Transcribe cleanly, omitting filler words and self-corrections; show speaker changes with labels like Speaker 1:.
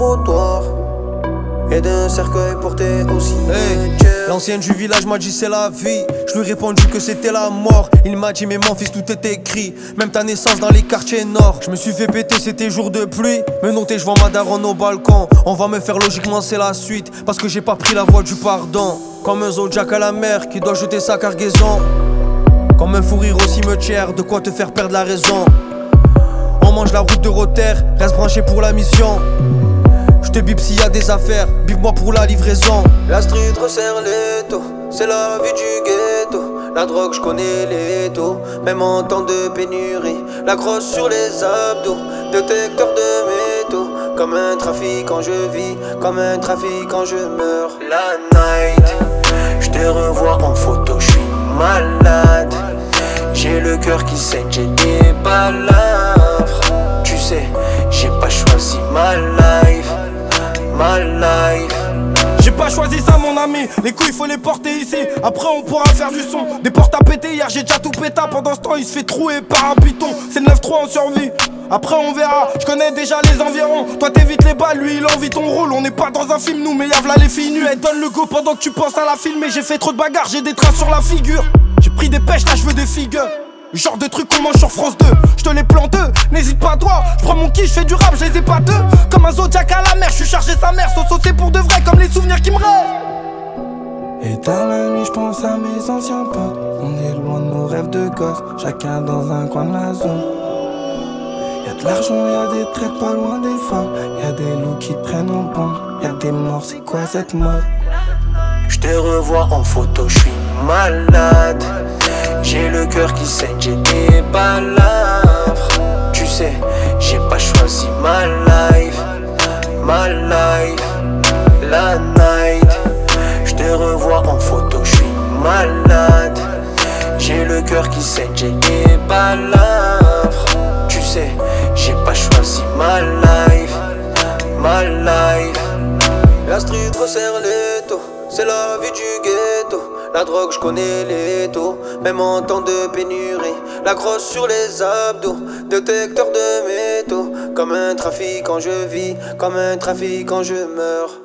Speaker 1: trottoir et d'un cercueil porté aussi.
Speaker 2: Hey, l'ancienne du village m'a dit c'est la vie. Je lui ai répondu que c'était la mort. Il m'a dit mais mon fils tout est écrit, même ta naissance dans les quartiers nord. Je me suis fait péter, c'était jour de pluie. Me noter, je vois ma daronne au balcon. On va me faire logiquement c'est la suite, parce que j'ai pas pris la voie du pardon. Comme un Zodiac à la mer qui doit jeter sa cargaison. Comme un fou rire au cimetière, de quoi te faire perdre la raison. On mange la route de Rotter, reste branché pour la mission. J'te bip s'il y a des affaires, bip-moi pour la livraison.
Speaker 1: La street resserre les taux, c'est la vie du ghetto. La drogue, j'connais les taux, même en temps de pénurie. La crosse sur les abdos, détecteur de métaux. Comme un trafic quand je vis, comme un trafic quand je meurs. La night, j'te revois en photo, j'suis malade. J'ai le cœur qui saigne, j'ai des balafres. Tu sais, j'ai pas choisi ma life.
Speaker 3: J'ai pas choisi ça mon ami, les couilles faut les porter ici. Après on pourra faire du son. Des portes à péter, hier j'ai déjà tout pété. Pendant ce temps il se fait trouer par un python. C'est le 9-3 en survie. Après on verra, je connais déjà les environs. Toi t'évites les balles, lui il envie ton rôle. On n'est pas dans un film nous, mais y'a v'là les filles nues. Elle donne le go pendant que tu penses à la filmer. J'ai fait trop de bagarres, j'ai des traces sur la figure. J'ai pris des pêches, là je veux des figues. Le genre de truc qu'on mange sur France 2. J'te les plante deux, n'hésite pas toi. J'prends mon kiff, j'fais du rap, j'les ai pas deux. Comme un Zodiac à la mer, j'suis chargé sa mère. Saucé pour de vrai, comme les souvenirs qui me restent.
Speaker 4: Et dans la nuit, j'pense à mes anciens potes. On est loin de nos rêves de gosse, chacun dans un coin de la zone. Y'a de l'argent, y'a des traites pas loin des forts. Y'a des loups qui te prennent en banque. Y'a des morts, c'est quoi cette mode?
Speaker 1: J'te revois en photo, j'suis malade. J'ai le cœur qui saigne, j'ai des balafres. Tu sais, j'ai pas choisi ma life. La night, j'te revois en photo, j'suis malade. J'ai le cœur qui saigne, j'ai des balafres. Tu sais, j'ai pas choisi ma life. La street resserre les taux, c'est la vie du ghetto. La drogue, j'connais les taux, même en temps de pénurie. La crosse sur les abdos, détecteur de métaux. Comme un trafic quand je vis, comme un trafic quand je meurs.